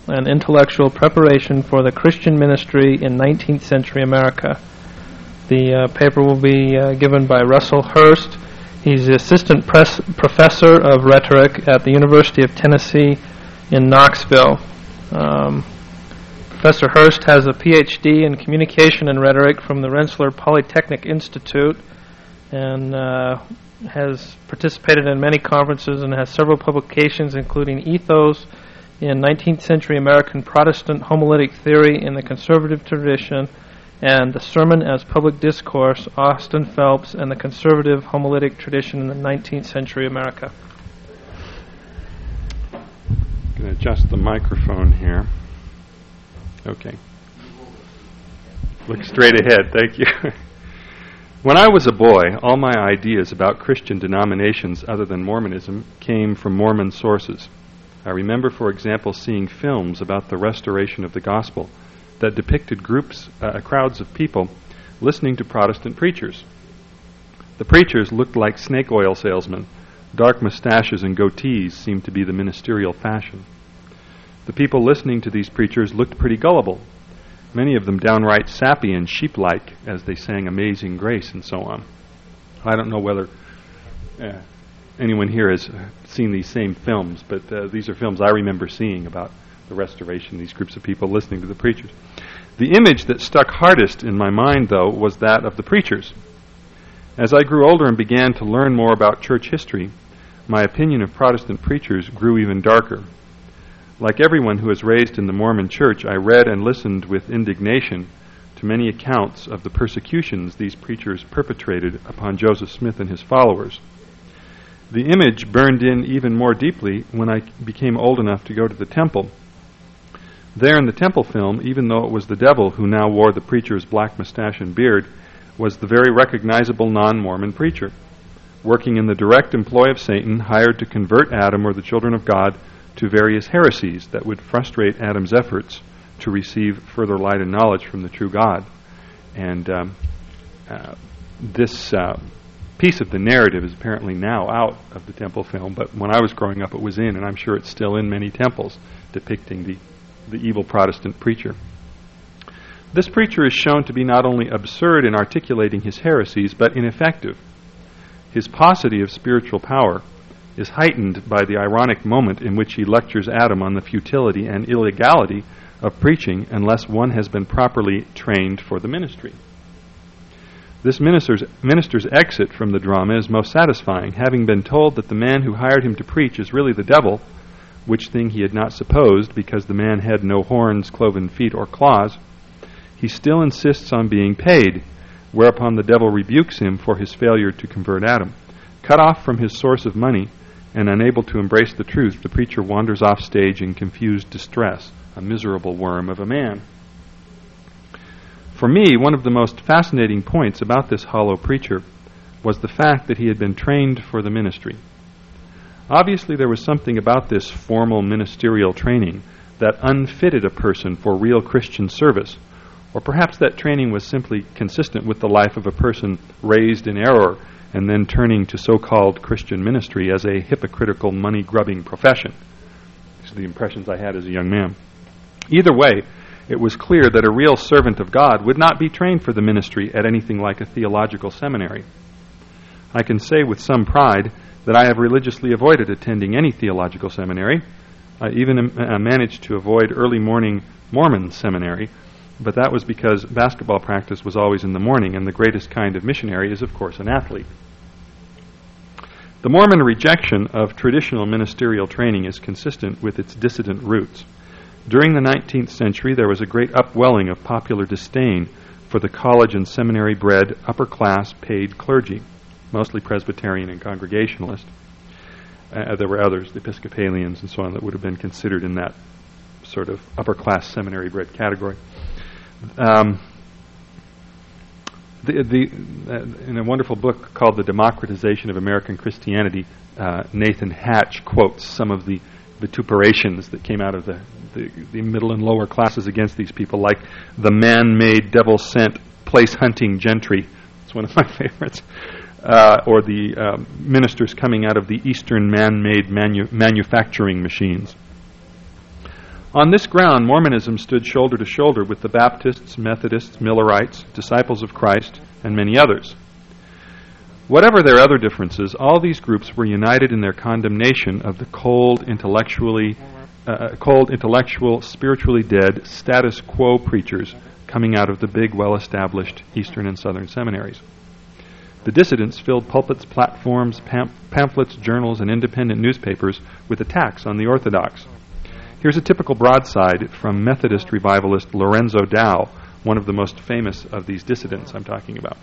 an intellectual preparation for the Christian ministry in 19th century America. The paper will be given by Russell Hurst. He's the assistant professor of rhetoric at the University of Tennessee in Knoxville. Professor Hurst has a PhD in communication and rhetoric from the Rensselaer Polytechnic Institute and has participated in many conferences and has several publications, including Ethos in 19th century American Protestant homiletic theory in the conservative tradition and The Sermon as Public Discourse, Austin Phelps, and the conservative homiletic tradition in the 19th century America. I'm going to adjust the microphone here. Okay. Look straight ahead. Thank you. When I was a boy, all my ideas about Christian denominations other than Mormonism came from Mormon sources. I remember, for example, seeing films about the restoration of the gospel that depicted crowds of people listening to Protestant preachers. The preachers looked like snake oil salesmen. Dark mustaches and goatees seemed to be the ministerial fashion. The people listening to these preachers looked pretty gullible, many of them downright sappy and sheep-like as they sang Amazing Grace and so on. I don't know whether anyone here has seen these same films, but these are films I remember seeing about the restoration, these groups of people listening to the preachers. The image that stuck hardest in my mind, though, was that of the preachers. As I grew older and began to learn more about church history, my opinion of Protestant preachers grew even darker. Like everyone who was raised in the Mormon Church, I read and listened with indignation to many accounts of the persecutions these preachers perpetrated upon Joseph Smith and his followers. The image burned in even more deeply when I became old enough to go to the temple. There in the temple film, even though it was the devil who now wore the preacher's black mustache and beard, was the very recognizable non-Mormon preacher, working in the direct employ of Satan, hired to convert Adam or the children of God to various heresies that would frustrate Adam's efforts to receive further light and knowledge from the true God. And this piece of the narrative is apparently now out of the temple film, but when I was growing up it was in, and I'm sure it's still in many temples, depicting the evil Protestant preacher. This preacher is shown to be not only absurd in articulating his heresies, but ineffective. His paucity of spiritual power is heightened by the ironic moment in which he lectures Adam on the futility and illegality of preaching unless one has been properly trained for the ministry. This minister's exit from the drama is most satisfying, having been told that the man who hired him to preach is really the devil, which thing he had not supposed because the man had no horns, cloven feet, or claws. He still insists on being paid, whereupon the devil rebukes him for his failure to convert Adam. Cut off from his source of money and unable to embrace the truth, the preacher wanders off stage in confused distress, a miserable worm of a man. For me, one of the most fascinating points about this hollow preacher was the fact that he had been trained for the ministry. Obviously, there was something about this formal ministerial training that unfitted a person for real Christian service, or perhaps that training was simply consistent with the life of a person raised in error and then turning to so-called Christian ministry as a hypocritical, money-grubbing profession. These are the impressions I had as a young man. Either way, it was clear that a real servant of God would not be trained for the ministry at anything like a theological seminary. I can say with some pride that I have religiously avoided attending any theological seminary. I even managed to avoid early morning Mormon seminary, but that was because basketball practice was always in the morning, and the greatest kind of missionary is, of course, an athlete. The Mormon rejection of traditional ministerial training is consistent with its dissident roots. During the 19th century, there was a great upwelling of popular disdain for the college and seminary-bred, upper-class, paid clergy, mostly Presbyterian and Congregationalist. There were others, the Episcopalians and so on, that would have been considered in that sort of upper-class seminary-bred category. In a wonderful book called The Democratization of American Christianity, Nathan Hatch quotes some of the vituperations that came out of the middle and lower classes against these people, like the man-made, devil-sent, place-hunting gentry. It's one of my favorites. Or the ministers coming out of the Eastern man-made manufacturing machines. On this ground, Mormonism stood shoulder to shoulder with the Baptists, Methodists, Millerites, Disciples of Christ, and many others. Whatever their other differences, all these groups were united in their condemnation of the cold, intellectual, spiritually dead, status quo preachers coming out of the big, well-established Eastern and Southern seminaries. The dissidents filled pulpits, platforms, pamphlets, journals, and independent newspapers with attacks on the Orthodox. Here's a typical broadside from Methodist revivalist Lorenzo Dow, one of the most famous of these dissidents I'm talking about.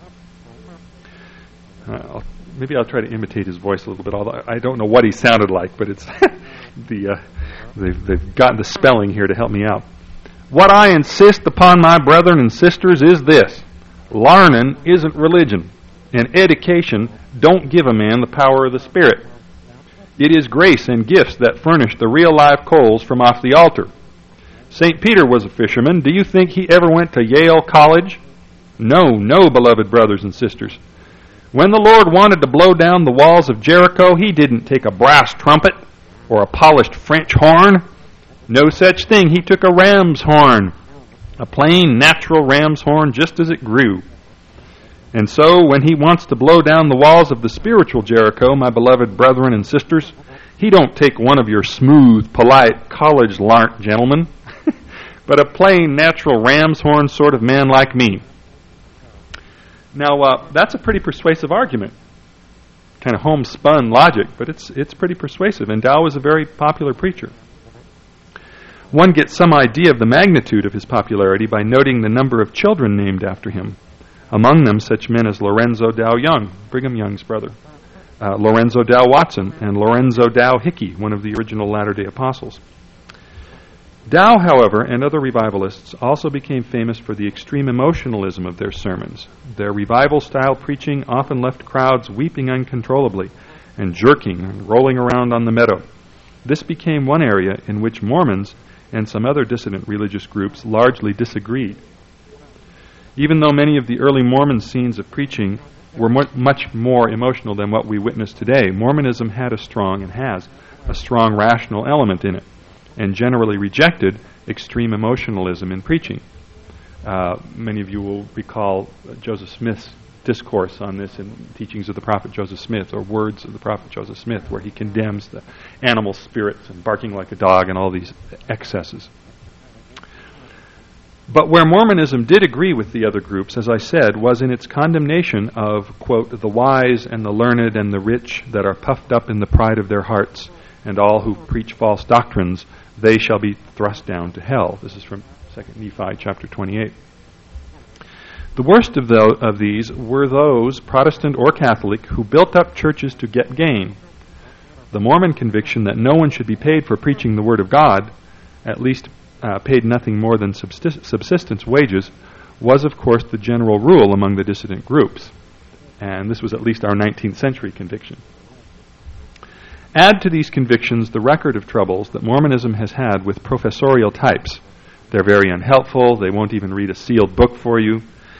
Maybe I'll try to imitate his voice a little bit, although I don't know what he sounded like, but it's they've gotten the spelling here to help me out. What I insist upon my brethren and sisters is this: learning isn't religion, and education don't give a man the power of the Spirit. It is grace and gifts that furnish the real live coals from off the altar. St. Peter was a fisherman. Do you think he ever went to Yale College? No, beloved brothers and sisters. When the Lord wanted to blow down the walls of Jericho, he didn't take a brass trumpet or a polished French horn. No such thing. He took a ram's horn, a plain, natural ram's horn, just as it grew. And so, when he wants to blow down the walls of the spiritual Jericho, my beloved brethren and sisters, he don't take one of your smooth, polite, college-larnt gentlemen, but a plain, natural ram's horn sort of man like me. Now, that's a pretty persuasive argument. Kind of homespun logic, but it's pretty persuasive. And Dow was a very popular preacher. One gets some idea of the magnitude of his popularity by noting the number of children named after him. Among them, such men as Lorenzo Dow Young, Brigham Young's brother, Lorenzo Dow Watson, and Lorenzo Dow Hickey, one of the original Latter-day Apostles. Dow, however, and other revivalists also became famous for the extreme emotionalism of their sermons. Their revival-style preaching often left crowds weeping uncontrollably and jerking and rolling around on the meadow. This became one area in which Mormons and some other dissident religious groups largely disagreed. Even though many of the early Mormon scenes of preaching were much more emotional than what we witness today, Mormonism had a strong, and has, a strong rational element in it, and generally rejected extreme emotionalism in preaching. Many of you will recall Joseph Smith's discourse on this in Teachings of the Prophet Joseph Smith, or Words of the Prophet Joseph Smith, where he condemns the animal spirits and barking like a dog and all these excesses. But where Mormonism did agree with the other groups, as I said, was in its condemnation of, quote, the wise and the learned and the rich that are puffed up in the pride of their hearts, and all who preach false doctrines, they shall be thrust down to hell. This is from 2 Nephi chapter 28. The worst of these were those, Protestant or Catholic, who built up churches to get gain. The Mormon conviction that no one should be paid for preaching the Word of God, at least paid nothing more than subsistence wages, was of course the general rule among the dissident groups. And this was at least our 19th century conviction. Add to these convictions the record of troubles that Mormonism has had with professorial types. They're very unhelpful. They won't even read a sealed book for you.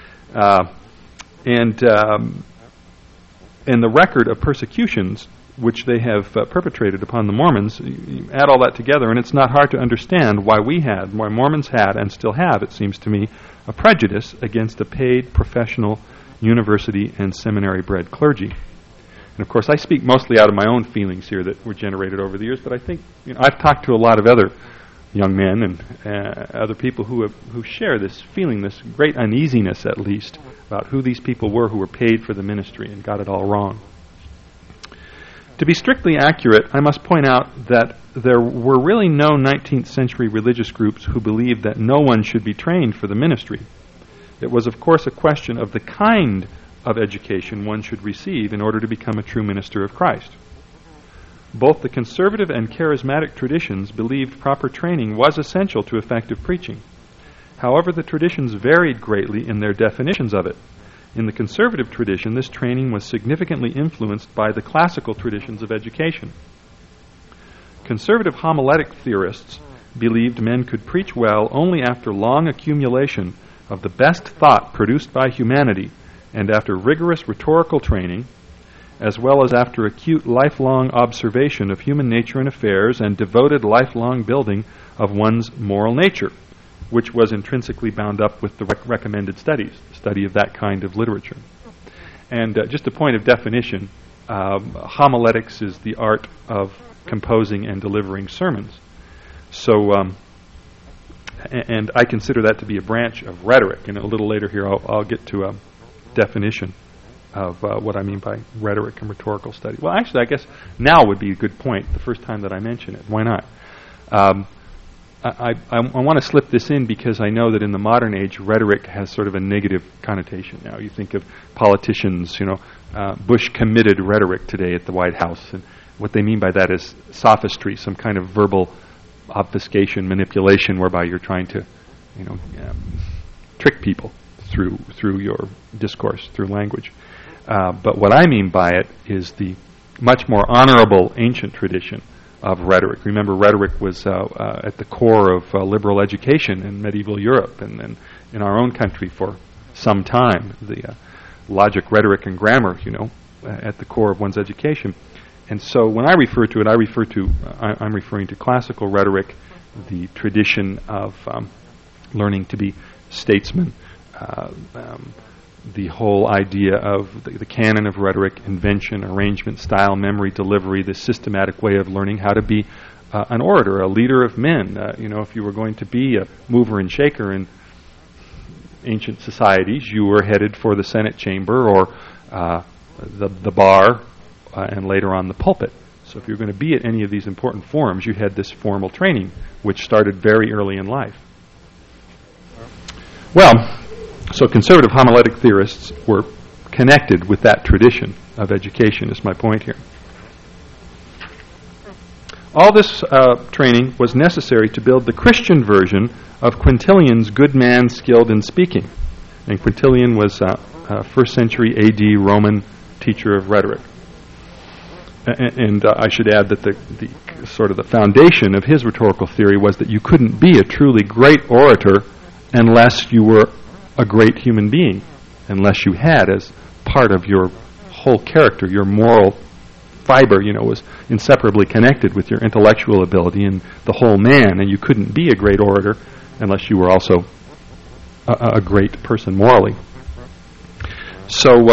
And the record of persecutions which they have perpetrated upon the Mormons, you add all that together, and it's not hard to understand why Mormons had, and still have, it seems to me, a prejudice against a paid, professional, university and seminary-bred clergy. And of course, I speak mostly out of my own feelings here that were generated over the years, but I think I've talked to a lot of other young men and other people who share this feeling, this great uneasiness, at least, about who these people were who were paid for the ministry and got it all wrong. To be strictly accurate, I must point out that there were really no 19th century religious groups who believed that no one should be trained for the ministry. It was, of course, a question of the kind of education one should receive in order to become a true minister of Christ. Both the conservative and charismatic traditions believed proper training was essential to effective preaching. However, the traditions varied greatly in their definitions of it. In the conservative tradition, this training was significantly influenced by the classical traditions of education. Conservative homiletic theorists believed men could preach well only after long accumulation of the best thought produced by humanity and after rigorous rhetorical training, as well as after acute lifelong observation of human nature and affairs and devoted lifelong building of one's moral nature, which was intrinsically bound up with the recommended studies, the study of that kind of literature. And just a point of definition, homiletics is the art of composing and delivering sermons. So, and I consider that to be a branch of rhetoric. And a little later here I'll get to a definition of what I mean by rhetoric and rhetorical study. Well, actually, I guess now would be a good point, the first time that I mention it. Why not? I want to slip this in because I know that in the modern age, rhetoric has sort of a negative connotation now. You think of politicians, Bush committed rhetoric today at the White House. And what they mean by that is sophistry, some kind of verbal obfuscation, manipulation, whereby you're trying to, trick people through your discourse, through language. But what I mean by it is the much more honorable ancient tradition of rhetoric. Remember, rhetoric was at the core of liberal education in medieval Europe and then in our own country for some time. The logic, rhetoric, and grammar, at the core of one's education. And so when I refer to it, I'm referring to classical rhetoric, the tradition of learning to be statesmen, the whole idea of the canon of rhetoric, invention, arrangement, style, memory, delivery, the systematic way of learning how to be an orator, a leader of men. If you were going to be a mover and shaker in ancient societies, you were headed for the Senate chamber or the bar and later on the pulpit. So if you're going to be at any of these important forums, you had this formal training, which started very early in life. Well, so conservative homiletic theorists were connected with that tradition of education, is my point here. All this training was necessary to build the Christian version of Quintilian's good man skilled in speaking. And Quintilian was a 1st century A.D. Roman teacher of rhetoric. And I should add that the sort of the foundation of his rhetorical theory was that you couldn't be a truly great orator unless you were a great human being, unless you had as part of your whole character, your moral fiber, was inseparably connected with your intellectual ability and the whole man, and you couldn't be a great orator unless you were also a great person morally. So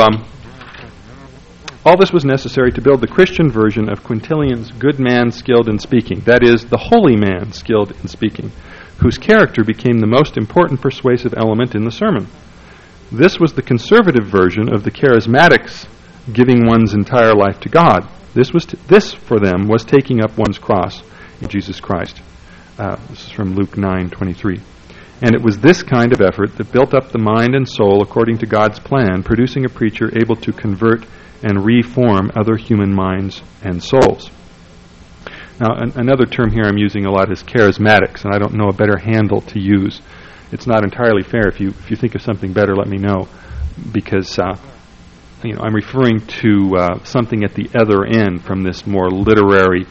all this was necessary to build the Christian version of Quintilian's good man skilled in speaking, that is, the holy man skilled in speaking, whose character became the most important persuasive element in the sermon. This was the conservative version of the charismatics giving one's entire life to God. This for them was taking up one's cross in Jesus Christ. This is from Luke 9:23. And it was this kind of effort that built up the mind and soul according to God's plan, producing a preacher able to convert and reform other human minds and souls. Now, another term here I'm using a lot is charismatics, and I don't know a better handle to use. It's not entirely fair. If you think of something better, let me know, because I'm referring to something at the other end from this more literary,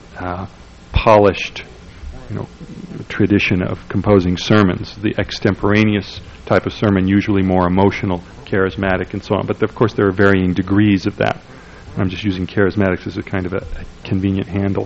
polished, tradition of composing sermons. The extemporaneous type of sermon, usually more emotional, charismatic, and so on. But of course, there are varying degrees of that. I'm just using charismatics as a kind of a convenient handle.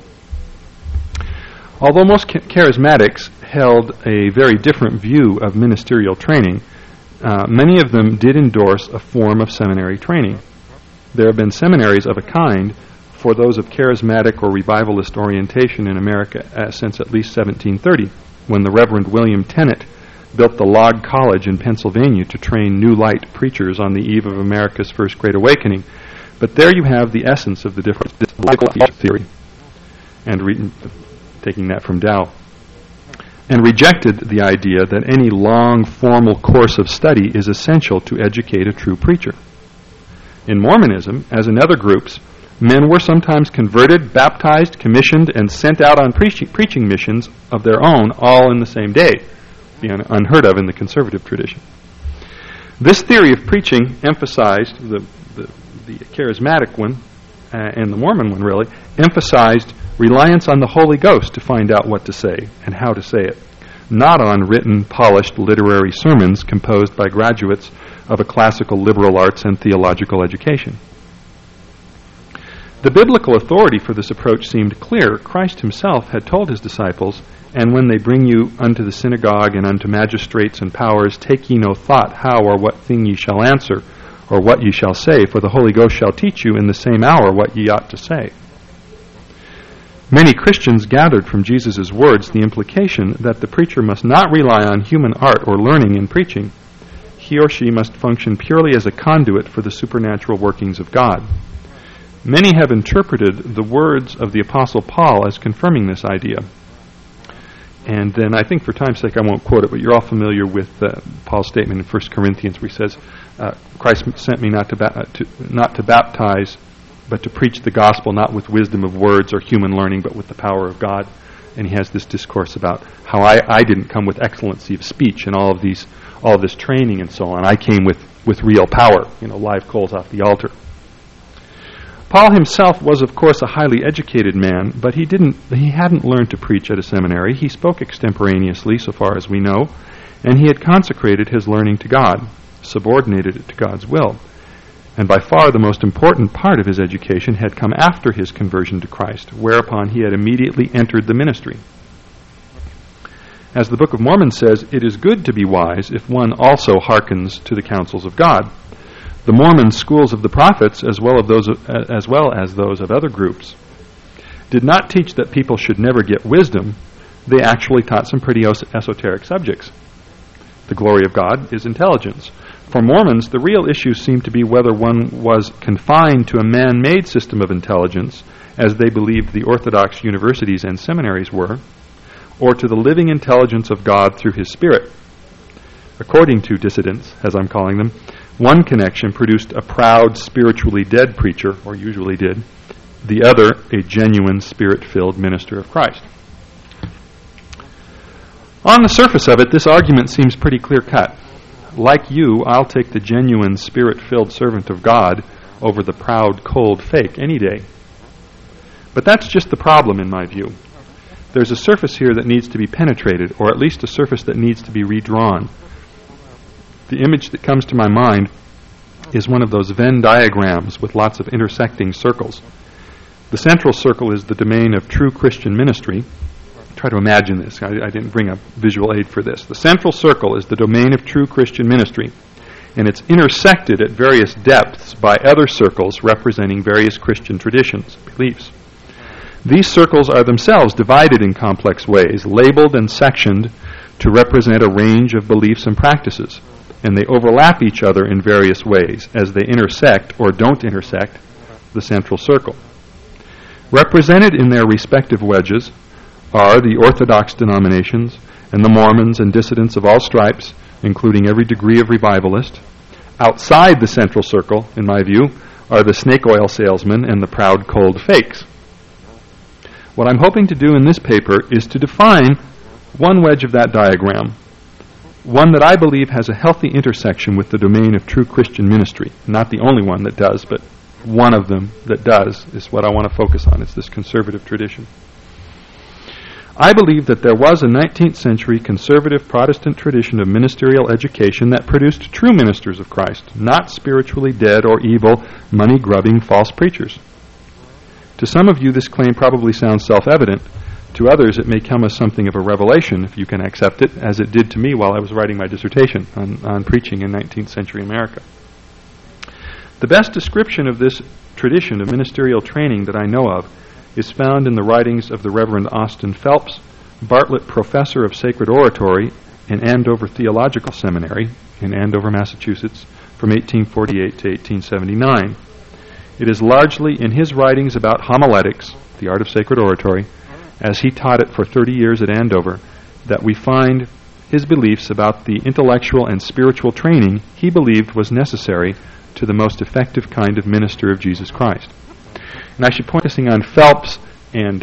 Although most charismatics held a very different view of ministerial training, many of them did endorse a form of seminary training. There have been seminaries of a kind for those of charismatic or revivalist orientation in America since at least 1730, when the Reverend William Tennant built the Log College in Pennsylvania to train New Light preachers on the eve of America's First Great Awakening. But there you have the essence of the difference in theory, and taking that from Dow, and rejected the idea that any long, formal course of study is essential to educate a true preacher. In Mormonism, as in other groups, men were sometimes converted, baptized, commissioned, and sent out on preaching missions of their own, all in the same day, unheard of in the conservative tradition. This theory of preaching emphasized, the charismatic one, and the Mormon one really, emphasized reliance on the Holy Ghost to find out what to say and how to say it, not on written, polished literary sermons composed by graduates of a classical liberal arts and theological education. The biblical authority for this approach seemed clear. Christ himself had told his disciples, "And when they bring you unto the synagogue and unto magistrates and powers, take ye no thought how or what thing ye shall answer, or what ye shall say, for the Holy Ghost shall teach you in the same hour what ye ought to say." Many Christians gathered from Jesus' words the implication that the preacher must not rely on human art or learning in preaching. He or she must function purely as a conduit for the supernatural workings of God. Many have interpreted the words of the Apostle Paul as confirming this idea. And then I think for time's sake I won't quote it, but you're all familiar with Paul's statement in 1 Corinthians where he says, Christ sent me not to baptize, but to preach the gospel, not with wisdom of words or human learning, but with the power of God. And he has this discourse about how I didn't come with excellency of speech and all of this training and so on. I came with real power, live coals off the altar. Paul himself was, of course, a highly educated man, but he hadn't learned to preach at a seminary. He spoke extemporaneously, so far as we know, and he had consecrated his learning to God, subordinated it to God's will. And by far the most important part of his education had come after his conversion to Christ, whereupon he had immediately entered the ministry. As the Book of Mormon says, it is good to be wise if one also hearkens to the counsels of God. The Mormon schools of the prophets, as well as those of other groups, did not teach that people should never get wisdom. They actually taught some pretty esoteric subjects. The glory of God is intelligence. For Mormons, the real issue seemed to be whether one was confined to a man-made system of intelligence, as they believed the Orthodox universities and seminaries were, or to the living intelligence of God through His Spirit. According to dissidents, as I'm calling them, one connection produced a proud, spiritually dead preacher, or usually did, the other a genuine, spirit-filled minister of Christ. On the surface of it, this argument seems pretty clear-cut. Like you, I'll take the genuine, spirit-filled servant of God over the proud, cold fake any day. But that's just the problem, in my view. There's a surface here that needs to be penetrated, or at least a surface that needs to be redrawn. The image that comes to my mind is one of those Venn diagrams with lots of intersecting circles. The central circle is the domain of true Christian ministry. Try to imagine this. I didn't bring a visual aid for this. The central circle is the domain of true Christian ministry, and it's intersected at various depths by other circles representing various Christian traditions, beliefs. These circles are themselves divided in complex ways, labeled and sectioned to represent a range of beliefs and practices, and they overlap each other in various ways as they intersect or don't intersect the central circle. Represented in their respective wedges are the Orthodox denominations and the Mormons and dissidents of all stripes, including every degree of revivalist. Outside the central circle, in my view, are the snake oil salesmen and the proud cold fakes. What I'm hoping to do in this paper is to define one wedge of that diagram, one that I believe has a healthy intersection with the domain of true Christian ministry. Not the only one that does, but one of them that does is what I want to focus on. It's this conservative tradition. I believe that there was a 19th century conservative Protestant tradition of ministerial education that produced true ministers of Christ, not spiritually dead or evil, money-grubbing false preachers. To some of you, this claim probably sounds self-evident. To others, it may come as something of a revelation, if you can accept it, as it did to me while I was writing my dissertation on preaching in 19th century America. The best description of this tradition of ministerial training that I know of is found in the writings of the Reverend Austin Phelps, Bartlett Professor of Sacred Oratory in Andover Theological Seminary in Andover, Massachusetts, from 1848 to 1879. It is largely in his writings about homiletics, the art of sacred oratory, as he taught it for 30 years at Andover, that we find his beliefs about the intellectual and spiritual training he believed was necessary to the most effective kind of minister of Jesus Christ. And I should point focusing on Phelps and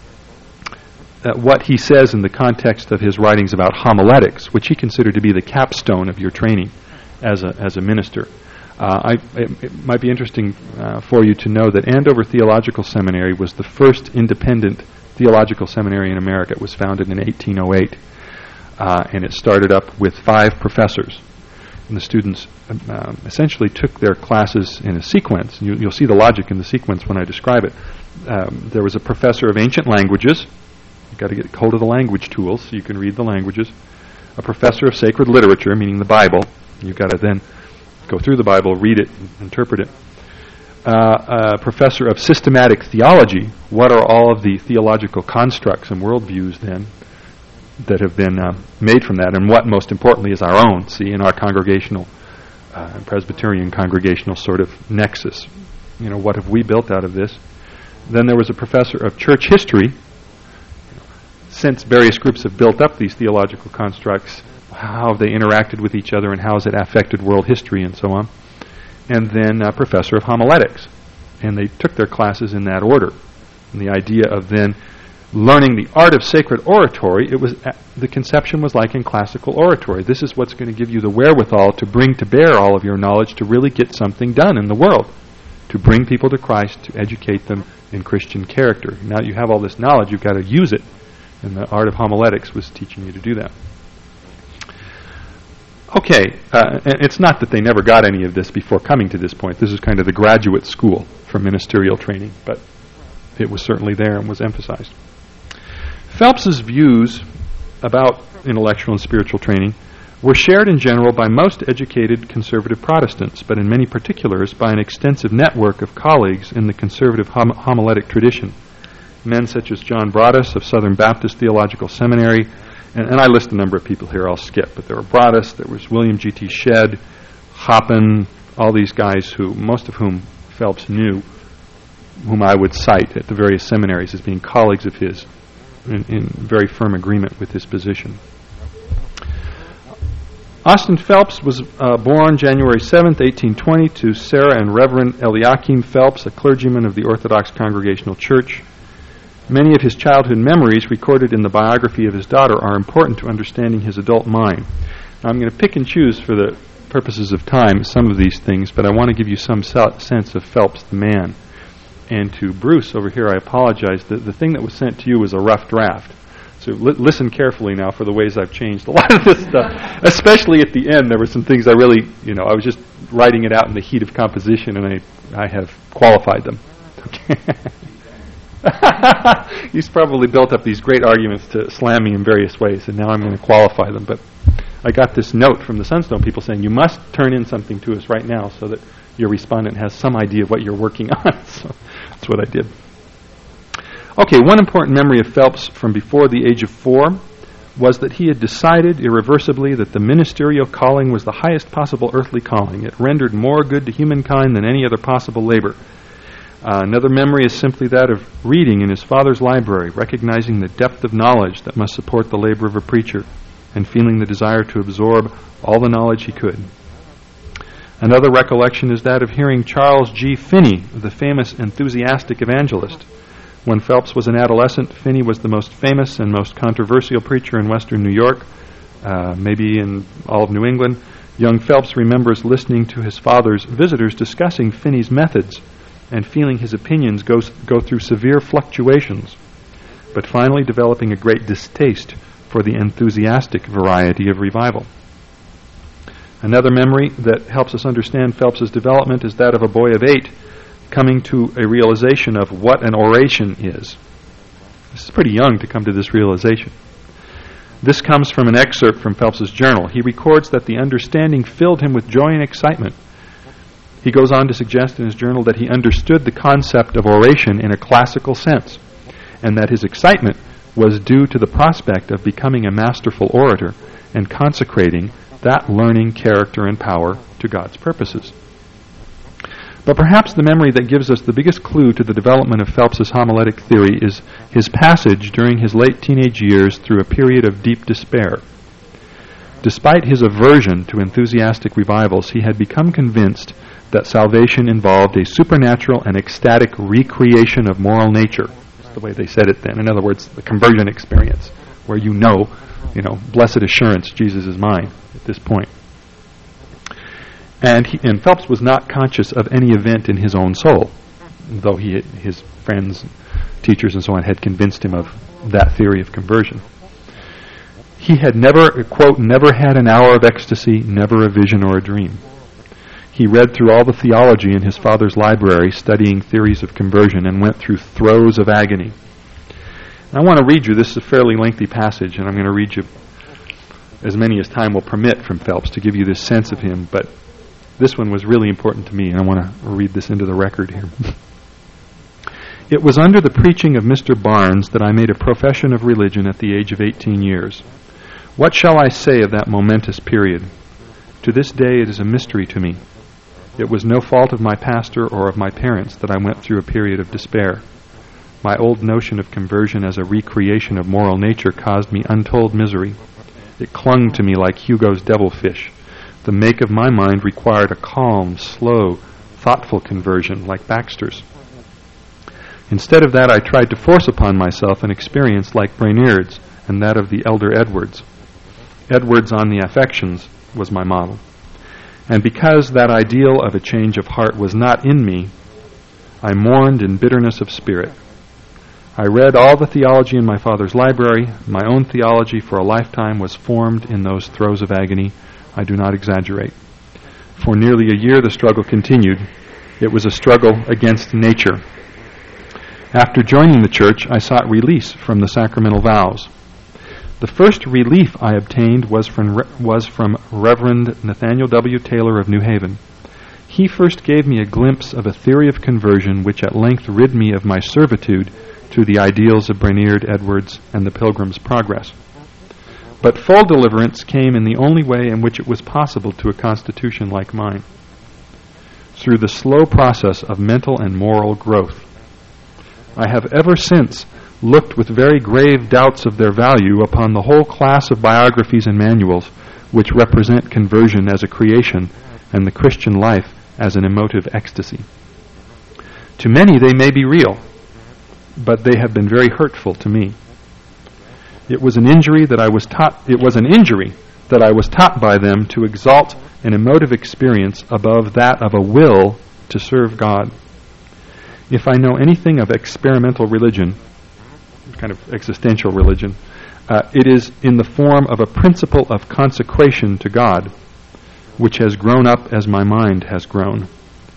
what he says in the context of his writings about homiletics, which he considered to be the capstone of your training as a minister. It might be interesting for you to know that Andover Theological Seminary was the first independent theological seminary in America. It was founded in 1808, and it started up with 5 professors. And the students essentially took their classes in a sequence. You'll see the logic in the sequence when I describe it. There was a professor of ancient languages. You've got to get hold of the language tools so you can read the languages. A professor of sacred literature, meaning the Bible. You've got to then go through the Bible, read it, interpret it. A professor of systematic theology. What are all of the theological constructs and worldviews then that have been made from that, and what, most importantly, is our own, see, in our congregational, Presbyterian congregational sort of nexus. What have we built out of this? Then there was a professor of church history. Since various groups have built up these theological constructs, how have they interacted with each other and how has it affected world history and so on? And then a professor of homiletics. And they took their classes in that order. And the idea of then learning the art of sacred oratory, the conception was like in classical oratory. This is what's going to give you the wherewithal to bring to bear all of your knowledge to really get something done in the world, to bring people to Christ, to educate them in Christian character. Now that you have all this knowledge, you've got to use it. And the art of homiletics was teaching you to do that. Okay, and it's not that they never got any of this before coming to this point. This is kind of the graduate school for ministerial training, but it was certainly there and was emphasized. Phelps's views about intellectual and spiritual training were shared in general by most educated conservative Protestants, but in many particulars by an extensive network of colleagues in the conservative homiletic tradition. Men such as John Broadus of Southern Baptist Theological Seminary, and I list a number of people here I'll skip, but there were Broadus, there was William G.T. Shedd, Hoppen, all these guys most of whom Phelps knew, whom I would cite at the various seminaries as being colleagues of his, in very firm agreement with his position. Austin Phelps was born January 7th, 1820, to Sarah and Reverend Eliakim Phelps, a clergyman of the Orthodox Congregational Church. Many of his childhood memories recorded in the biography of his daughter are important to understanding his adult mind. Now, I'm going to pick and choose for the purposes of time some of these things, but I want to give you some sense of Phelps the man. And to Bruce over here, I apologize. The thing that was sent to you was a rough draft. So listen carefully now for the ways I've changed a lot of this stuff. Especially at the end, there were some things I really, I was just writing it out in the heat of composition, and I have qualified them. Okay. He's probably built up these great arguments to slam me in various ways, and now I'm going to qualify them. But I got this note from the Sunstone people saying, you must turn in something to us right now so that your respondent has some idea of what you're working on. So that's what I did. Okay, one important memory of Phelps from before the age of 4 was that he had decided irreversibly that the ministerial calling was the highest possible earthly calling. It rendered more good to humankind than any other possible labor. Another memory is simply that of reading in his father's library, recognizing the depth of knowledge that must support the labor of a preacher, and feeling the desire to absorb all the knowledge he could. Another recollection is that of hearing Charles G. Finney, the famous enthusiastic evangelist. When Phelps was an adolescent, Finney was the most famous and most controversial preacher in western New York, maybe in all of New England. Young Phelps remembers listening to his father's visitors discussing Finney's methods and feeling his opinions go through severe fluctuations, but finally developing a great distaste for the enthusiastic variety of revival. Another memory that helps us understand Phelps's development is that of a boy of 8 coming to a realization of what an oration is. This is pretty young to come to this realization. This comes from an excerpt from Phelps's journal. He records that the understanding filled him with joy and excitement. He goes on to suggest in his journal that he understood the concept of oration in a classical sense, and that his excitement was due to the prospect of becoming a masterful orator and consecrating that learning, character, and power to God's purposes. But perhaps the memory that gives us the biggest clue to the development of Phelps's homiletic theory is his passage during his late teenage years through a period of deep despair. Despite his aversion to enthusiastic revivals, he had become convinced that salvation involved a supernatural and ecstatic recreation of moral nature. That's the way they said it then. In other words, the conversion experience, where you know, blessed assurance, Jesus is mine at this point. And Phelps was not conscious of any event in his own soul, though his friends, teachers, and so on had convinced him of that theory of conversion. He had never, quote, never had an hour of ecstasy, never a vision or a dream. He read through all the theology in his father's library, studying theories of conversion, and went through throes of agony. And I want to read you, this is a fairly lengthy passage, and I'm going to read you as many as time will permit from Phelps to give you this sense of him, but this one was really important to me, and I want to read this into the record here. It was under the preaching of Mr. Barnes that I made a profession of religion at the age of 18 years. What shall I say of that momentous period? To this day it is a mystery to me. It was no fault of my pastor or of my parents that I went through a period of despair. My old notion of conversion as a recreation of moral nature caused me untold misery. It clung to me like Hugo's devilfish. The make of my mind required a calm, slow, thoughtful conversion like Baxter's. Instead of that, I tried to force upon myself an experience like Brainerd's and that of the elder Edwards. Edwards on the affections was my model. And because that ideal of a change of heart was not in me, I mourned in bitterness of spirit. I read all the theology in my father's library. My own theology for a lifetime was formed in those throes of agony. I do not exaggerate. For nearly a year the struggle continued. It was a struggle against nature. After joining the church, I sought release from the sacramental vows. The first relief I obtained was from Reverend Nathaniel W. Taylor of New Haven. He first gave me a glimpse of a theory of conversion which at length rid me of my servitude to the ideals of Brainerd, Edwards, and the Pilgrim's Progress. But full deliverance came in the only way in which it was possible to a constitution like mine, through the slow process of mental and moral growth. I have ever since looked with very grave doubts of their value upon the whole class of biographies and manuals which represent conversion as a creation and the Christian life as an emotive ecstasy. To many they may be real, but they have been very hurtful to me. It was an injury that I was taught by them to exalt an emotive experience above that of a will to serve God. If I know anything of experimental religion, kind of existential religion, it is in the form of a principle of consecration to God, which has grown up as my mind has grown.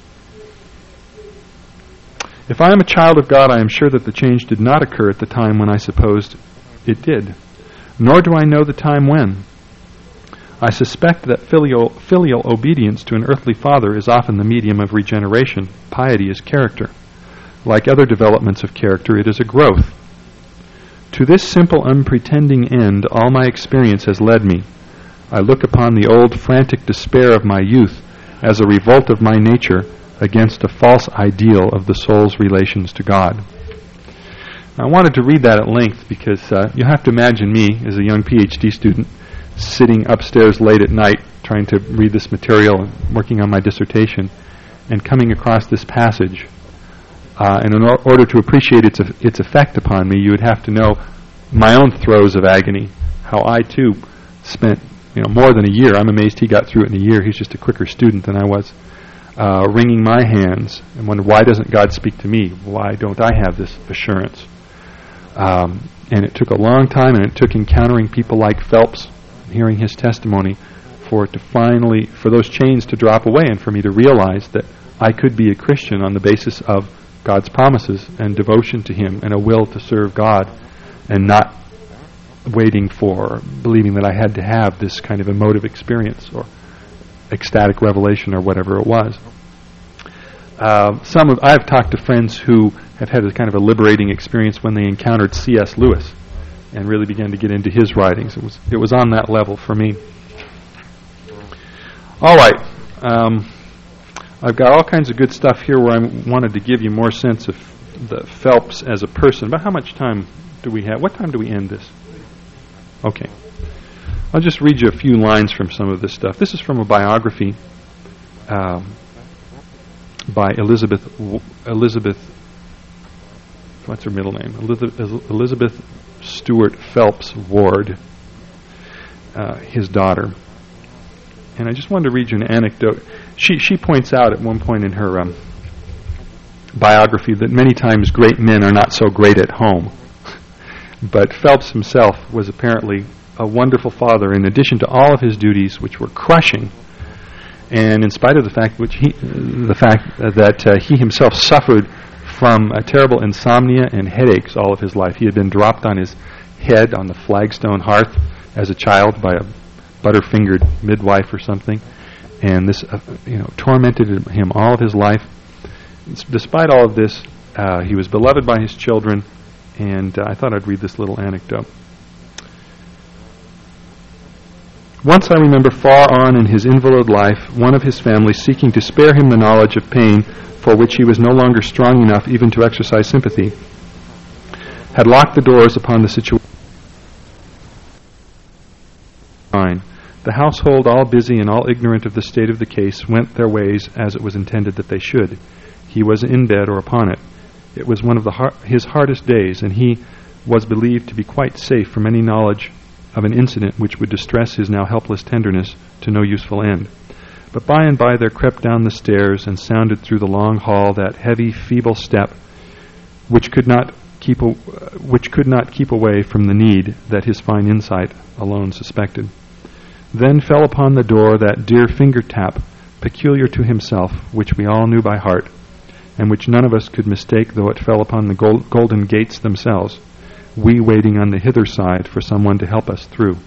If I am a child of God, I am sure that the change did not occur at the time when I supposed it did, nor do I know the time when. I suspect that filial obedience to an earthly father is often the medium of regeneration. Piety is character. Like other developments of character, it is a growth. To this simple, unpretending end, all my experience has led me. I look upon the old, frantic despair of my youth as a revolt of my nature against a false ideal of the soul's relations to God. I wanted to read that at length because you have to imagine me, as a young PhD student, sitting upstairs late at night trying to read this material and working on my dissertation and coming across this passage. And in order to appreciate its effect upon me, you would have to know my own throes of agony, how I too spent more than a year. I'm amazed he got through it in a year. He's just a quicker student than I was. Wringing my hands and wonder, why doesn't God speak to me? Why don't I have this assurance? And it took a long time, and it took encountering people like Phelps, hearing his testimony, for those chains to drop away and for me to realize that I could be a Christian on the basis of God's promises and devotion to Him and a will to serve God, and not believing that I had to have this kind of emotive experience or ecstatic revelation or whatever it was. I've talked to friends who have had a kind of a liberating experience when they encountered C.S. Lewis and really began to get into his writings. It was on that level for me. All right. I've got all kinds of good stuff here where I wanted to give you more sense of the Phelps as a person. But how much time do we have? What time do we end this? Okay. I'll just read you a few lines from some of this stuff. This is from a biography by Elizabeth, what's her middle name? Elizabeth Stewart Phelps Ward, his daughter. And I just wanted to read you an anecdote. She points out at one point in her biography that many times great men are not so great at home. But Phelps himself was apparently a wonderful father in addition to all of his duties, which were crushing, and in spite of the fact that he himself suffered from a terrible insomnia and headaches all of his life. He had been dropped on his head on the flagstone hearth as a child by a butter-fingered midwife or something, and this tormented him all of his life. Despite all of this, he was beloved by his children, and I thought I'd read this little anecdote. Once I remember far on in his invalid life, one of his family, seeking to spare him the knowledge of pain for which he was no longer strong enough even to exercise sympathy, had locked the doors upon the situation. The household, all busy and all ignorant of the state of the case, went their ways as it was intended that they should. He was in bed or upon it. It was one of his hardest days, and he was believed to be quite safe from any knowledge of an incident which would distress his now helpless tenderness to no useful end. But by and by there crept down the stairs and sounded through the long hall that heavy, feeble step which could not keep away from the need that his fine insight alone suspected. Then fell upon the door that dear finger tap, peculiar to himself, which we all knew by heart, and which none of us could mistake, though it fell upon the golden gates themselves, we waiting on the hither side for someone to help us through.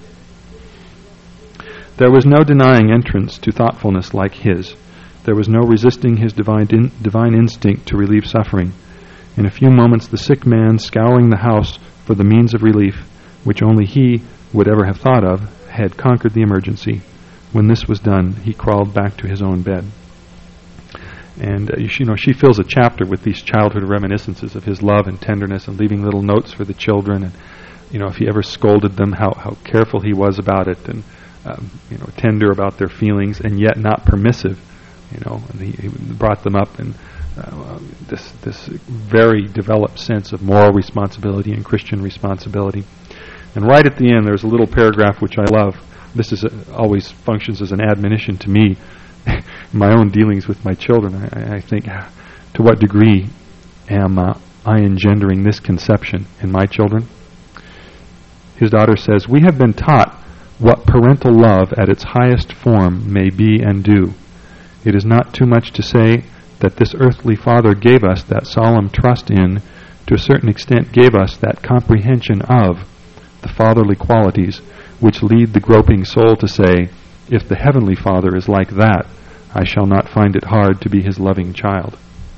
There was no denying entrance to thoughtfulness like his. There was no resisting his divine instinct to relieve suffering. In a few moments the sick man, scouring the house for the means of relief, which only he would ever have thought of, had conquered the emergency. When this was done, he crawled back to his own bed. And she fills a chapter with these childhood reminiscences of his love and tenderness, and leaving little notes for the children, and if he ever scolded them, how careful he was about it, and tender about their feelings, and yet not permissive. And he brought them up in this very developed sense of moral responsibility and Christian responsibility. And right at the end, there's a little paragraph which I love. This always functions as an admonition to me in my own dealings with my children. I think, to what degree am I engendering this conception in my children? His daughter says, "We have been taught what parental love at its highest form may be and do. It is not too much to say that this earthly father gave us that solemn trust in, to a certain extent gave us that comprehension of, the fatherly qualities which lead the groping soul to say, if the heavenly Father is like that, I shall not find it hard to be his loving child."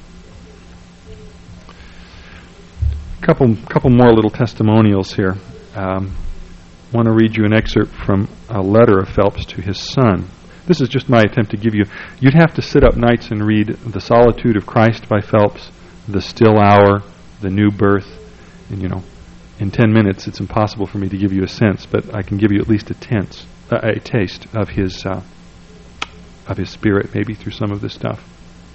Couple more little testimonials here. I want to read you an excerpt from a letter of Phelps to his son. This is just my attempt to give you. You'd have to sit up nights and read The Solitude of Christ by Phelps, The Still Hour, The New Birth, and in 10 minutes it's impossible for me to give you a sense, but I can give you at least a taste of his spirit, maybe through some of this stuff.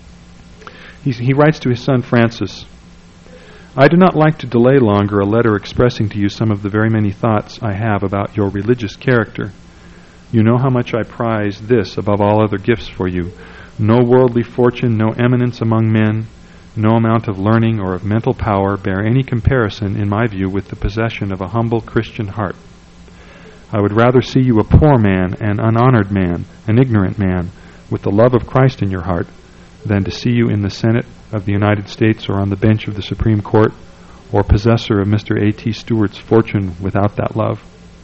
He writes to his son Francis, "I do not like to delay longer a letter expressing to you some of the very many thoughts I have about your religious character. You know how much I prize this above all other gifts for you. No worldly fortune, no eminence among men, no amount of learning or of mental power bear any comparison, in my view, with the possession of a humble Christian heart. I would rather see you a poor man, an unhonored man, an ignorant man, with the love of Christ in your heart, than to see you in the Senate of the United States or on the bench of the Supreme Court, or possessor of Mr. A.T. Stewart's fortune without that love.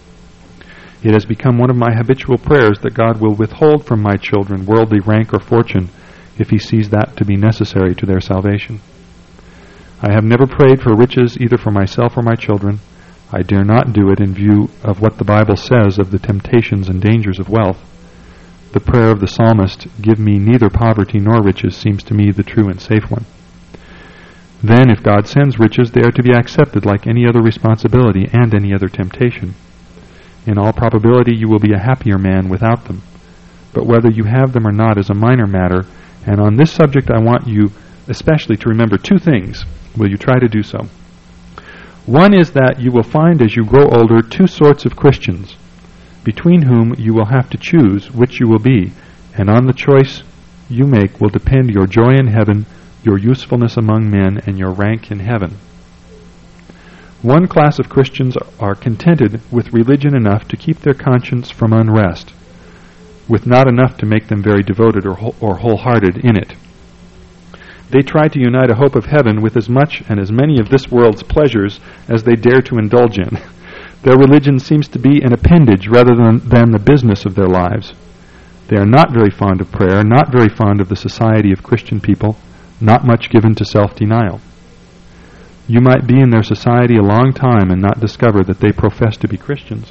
It has become one of my habitual prayers that God will withhold from my children worldly rank or fortune if he sees that to be necessary to their salvation. I have never prayed for riches either for myself or my children. I dare not do it in view of what the Bible says of the temptations and dangers of wealth. The prayer of the psalmist, 'Give me neither poverty nor riches,' seems to me the true and safe one. Then, if God sends riches, they are to be accepted like any other responsibility and any other temptation. In all probability, you will be a happier man without them. But whether you have them or not is a minor matter, and on this subject I want you especially to remember two things. Will you try to do so? One is that you will find as you grow older two sorts of Christians, between whom you will have to choose which you will be, and on the choice you make will depend your joy in heaven, your usefulness among men, and your rank in heaven. One class of Christians are contented with religion enough to keep their conscience from unrest, with not enough to make them very devoted or wholehearted in it. They try to unite a hope of heaven with as much and as many of this world's pleasures as they dare to indulge in. Their religion seems to be an appendage rather than the business of their lives. They are not very fond of prayer, not very fond of the society of Christian people, not much given to self-denial. You might be in their society a long time and not discover that they profess to be Christians.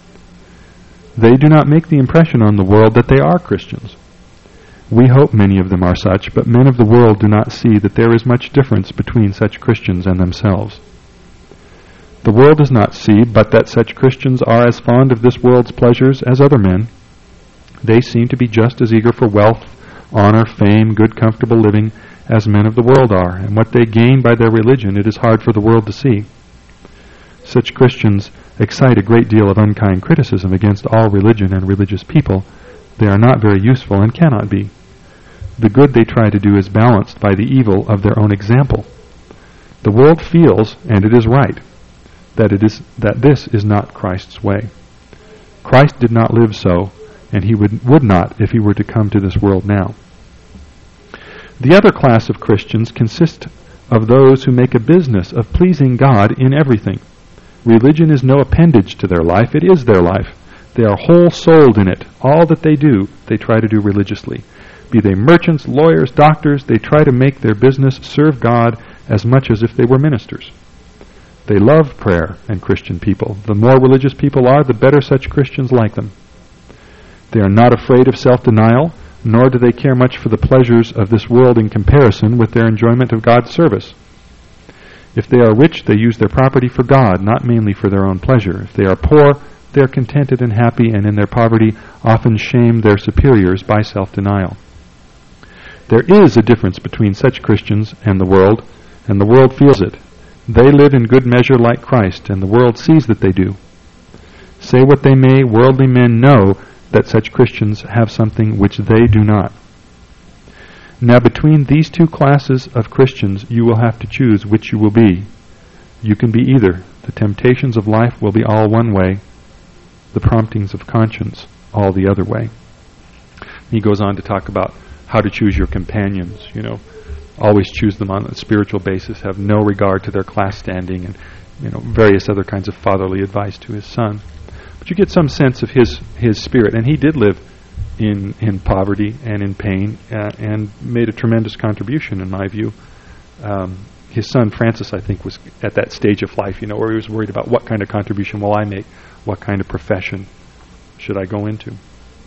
They do not make the impression on the world that they are Christians. We hope many of them are such, but men of the world do not see that there is much difference between such Christians and themselves. The world does not see but that such Christians are as fond of this world's pleasures as other men. They seem to be just as eager for wealth, honor, fame, good, comfortable living as men of the world are, and what they gain by their religion it is hard for the world to see. Such Christians excite a great deal of unkind criticism against all religion and religious people. They are not very useful and cannot be. The good they try to do is balanced by the evil of their own example. The world feels, and it is right, that this is not Christ's way. Christ did not live so, and he would not if he were to come to this world now. The other class of Christians consist of those who make a business of pleasing God in everything. Religion is no appendage to their life, it is their life. They are whole-souled in it. All that they do, they try to do religiously. Be they merchants, lawyers, doctors, they try to make their business serve God as much as if they were ministers. They love prayer and Christian people. The more religious people are, the better such Christians like them. They are not afraid of self-denial, nor do they care much for the pleasures of this world in comparison with their enjoyment of God's service. If they are rich, they use their property for God, not mainly for their own pleasure. If they are poor, they are contented and happy, and in their poverty often shame their superiors by self-denial. There is a difference between such Christians and the world feels it. They live in good measure like Christ, and the world sees that they do. Say what they may, worldly men know that such Christians have something which they do not. Now between these two classes of Christians you will have to choose which you will be. You can be either. The temptations of life will be all one way, the promptings of conscience all the other way. He goes on to talk about how to choose your companions, always choose them on a spiritual basis, have no regard to their class standing, and various other kinds of fatherly advice to his son. But you get some sense of his spirit, and he did live in poverty and in pain, and made a tremendous contribution, in my view. His son Francis, I think, was at that stage of life, where he was worried about what kind of contribution will I make, what kind of profession should I go into.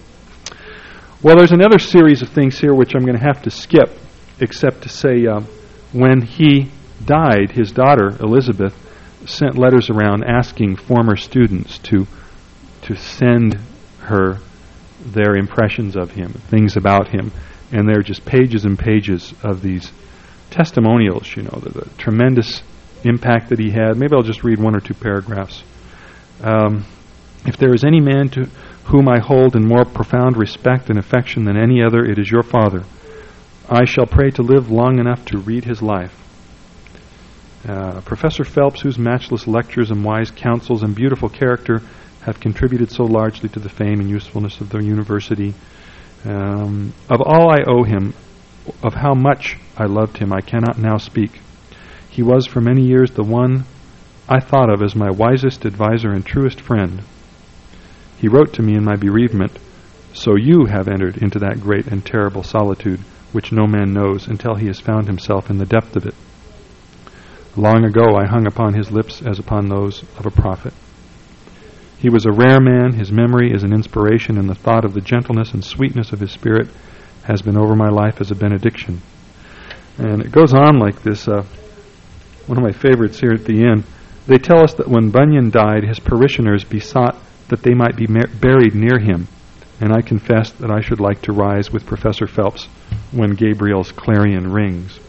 Well, there's another series of things here which I'm going to have to skip, except to say when he died, his daughter Elizabeth sent letters around asking former students to send her their impressions of him, things about him, and there are just pages and pages of these testimonials, the tremendous impact that he had. Maybe I'll just read one or two paragraphs. If there is any man to whom I hold in more profound respect and affection than any other, it is your father. I shall pray to live long enough to read his life. Professor Phelps, whose matchless lectures and wise counsels and beautiful character have contributed so largely to the fame and usefulness of the university. Of all I owe him, of how much I loved him, I cannot now speak. He was for many years the one I thought of as my wisest advisor and truest friend. He wrote to me in my bereavement, "So you have entered into that great and terrible solitude which no man knows until he has found himself in the depth of it." Long ago I hung upon his lips as upon those of a prophet. He was a rare man. His memory is an inspiration, and the thought of the gentleness and sweetness of his spirit has been over my life as a benediction. And it goes on like this. One of my favorites here at the end. They tell us that when Bunyan died, his parishioners besought that they might be buried near him, and I confessed that I should like to rise with Professor Phelps when Gabriel's clarion rings.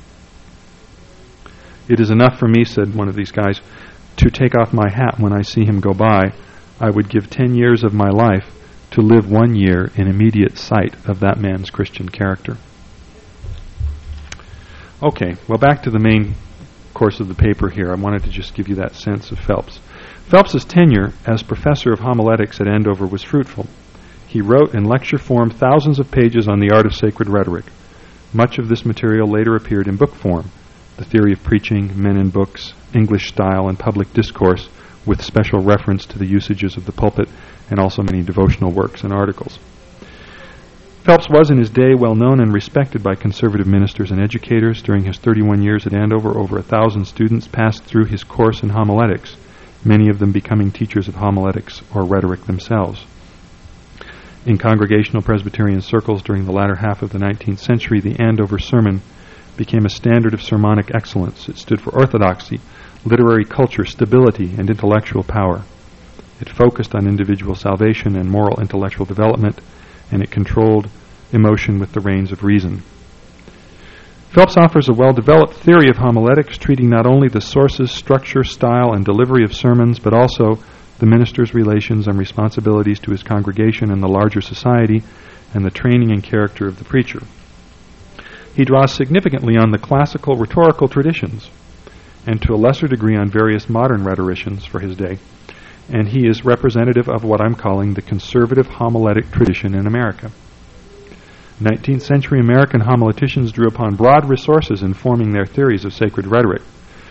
It is enough for me, said one of these guys, to take off my hat when I see him go by. I would give 10 years of my life to live 1 year in immediate sight of that man's Christian character. Okay, well, back to the main course of the paper here. I wanted to just give you that sense of Phelps. Phelps's tenure as professor of homiletics at Andover was fruitful. He wrote in lecture form thousands of pages on the art of sacred rhetoric. Much of this material later appeared in book form: The Theory of Preaching, Men in Books, English Style and Public Discourse, with special reference to the usages of the pulpit, and also many devotional works and articles. Phelps was in his day well known and respected by conservative ministers and educators. During his 31 years at Andover, over 1,000 students passed through his course in homiletics, many of them becoming teachers of homiletics or rhetoric themselves. In Congregational Presbyterian circles during the latter half of the 19th century, the Andover sermon became a standard of sermonic excellence. It stood for orthodoxy, literary culture, stability, and intellectual power. It focused on individual salvation and moral intellectual development, and it controlled emotion with the reins of reason. Phelps offers a well-developed theory of homiletics, treating not only the sources, structure, style, and delivery of sermons, but also the minister's relations and responsibilities to his congregation and the larger society, and the training and character of the preacher. He draws significantly on the classical rhetorical traditions, and to a lesser degree on various modern rhetoricians for his day, and he is representative of what I'm calling the conservative homiletic tradition in America. 19th century American homileticians drew upon broad resources in forming their theories of sacred rhetoric.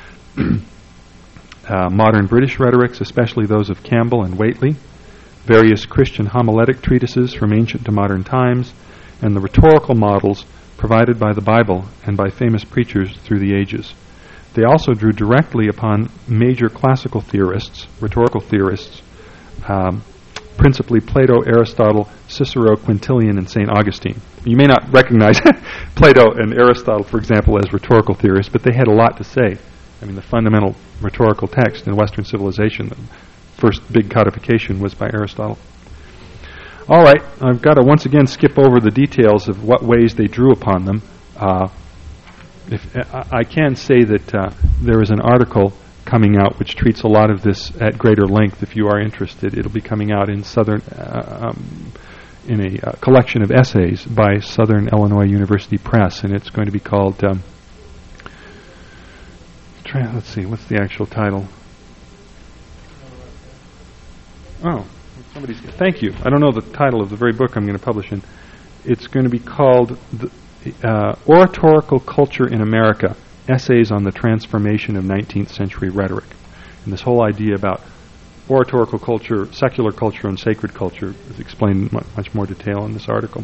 Modern British rhetorics, especially those of Campbell and Whately, various Christian homiletic treatises from ancient to modern times, and the rhetorical models provided by the Bible and by famous preachers through the ages. They also drew directly upon major classical theorists, rhetorical theorists, principally Plato, Aristotle, Cicero, Quintilian, and St. Augustine. You may not recognize Plato and Aristotle, for example, as rhetorical theorists, but they had a lot to say. I mean, the fundamental rhetorical text in Western civilization, the first big codification, was by Aristotle. All right, I've got to once again skip over the details of what ways they drew upon them. I can say that there is an article coming out which treats a lot of this at greater length. If you are interested, it'll be coming out in in a collection of essays by Southern Illinois University Press, and it's going to be called. Let's see, what's the actual title? Oh, thank you. I don't know the title of the very book I'm going to publish in. It's going to be called Oratorical Culture in America, Essays on the Transformation of 19th Century Rhetoric. And this whole idea about oratorical culture, secular culture, and sacred culture is explained in much more detail in this article.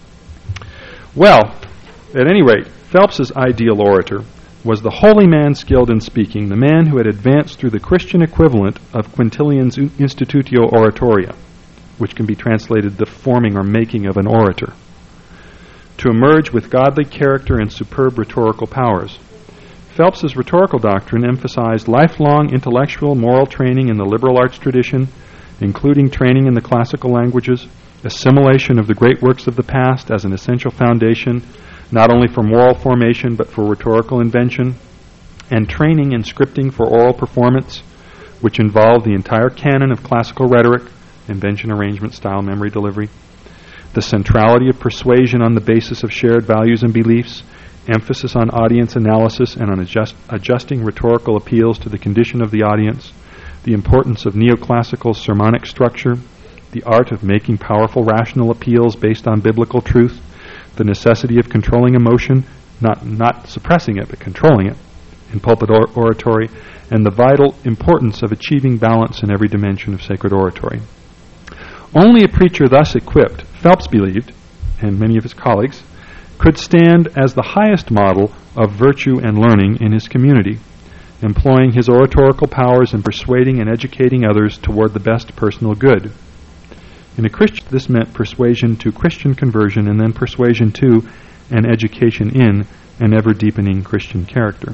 Well, at any rate, Phelps's ideal orator was the holy man skilled in speaking, the man who had advanced through the Christian equivalent of Quintilian's Institutio Oratoria, which can be translated the forming or making of an orator, to emerge with godly character and superb rhetorical powers. Phelps's rhetorical doctrine emphasized lifelong intellectual moral training in the liberal arts tradition, including training in the classical languages, assimilation of the great works of the past as an essential foundation, not only for moral formation but for rhetorical invention, and training in scripting for oral performance, which involved the entire canon of classical rhetoric, invention, arrangement, style, memory, delivery, the centrality of persuasion on the basis of shared values and beliefs, emphasis on audience analysis and on adjusting rhetorical appeals to the condition of the audience, the importance of neoclassical sermonic structure, the art of making powerful rational appeals based on biblical truth, the necessity of controlling emotion, not suppressing it, but controlling it in pulpit oratory, and the vital importance of achieving balance in every dimension of sacred oratory. Only a preacher thus equipped, Phelps believed, and many of his colleagues, could stand as the highest model of virtue and learning in his community, employing his oratorical powers in persuading and educating others toward the best personal good. In a Christian, this meant persuasion to Christian conversion, and then persuasion to and education in an ever-deepening Christian character.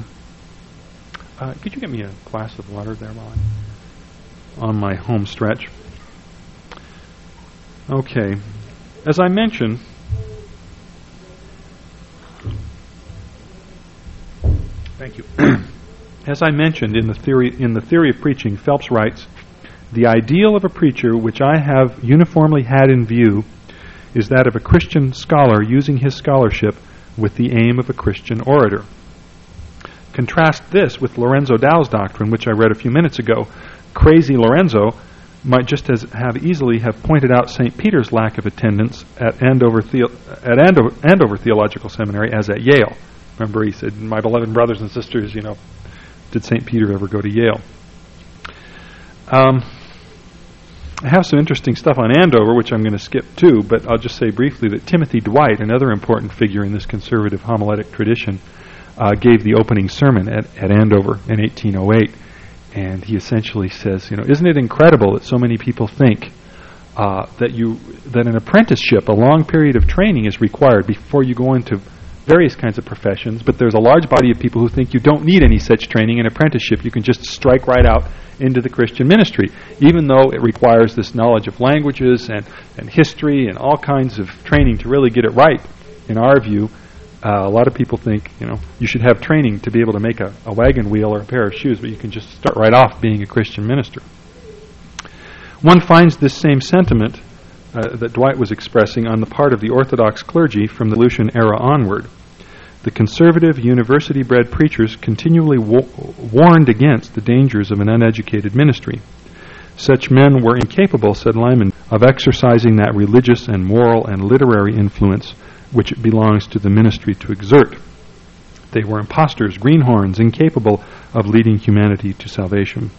Could you get me a glass of water there while I'm on my home stretch? Okay. As I mentioned, thank you. As I mentioned in the theory of preaching, Phelps writes, "The ideal of a preacher which I have uniformly had in view is that of a Christian scholar using his scholarship with the aim of a Christian orator. Contrast this with Lorenzo Dow's doctrine, which I read a few minutes ago. Crazy Lorenzo might just have easily have pointed out St. Peter's lack of attendance at Andover Theological Seminary as at Yale. Remember, he said, "My beloved brothers and sisters, did St. Peter ever go to Yale?" I have some interesting stuff on Andover, which I'm going to skip too, but I'll just say briefly that Timothy Dwight, another important figure in this conservative homiletic tradition, gave the opening sermon at Andover in 1808. And he essentially says, isn't it incredible that so many people think that an apprenticeship, a long period of training, is required before you go into various kinds of professions, but there's a large body of people who think you don't need any such training and apprenticeship. You can just strike right out into the Christian ministry, even though it requires this knowledge of languages and history and all kinds of training to really get it right. In our view, a lot of people think, you should have training to be able to make a wagon wheel or a pair of shoes, but you can just start right off being a Christian minister. One finds this same sentiment that Dwight was expressing on the part of the Orthodox clergy from the Lucian era onward. The conservative, university-bred preachers continually warned against the dangers of an uneducated ministry. Such men were incapable, said Lyman, of exercising that religious and moral and literary influence which it belongs to the ministry to exert. They were impostors, greenhorns, incapable of leading humanity to salvation.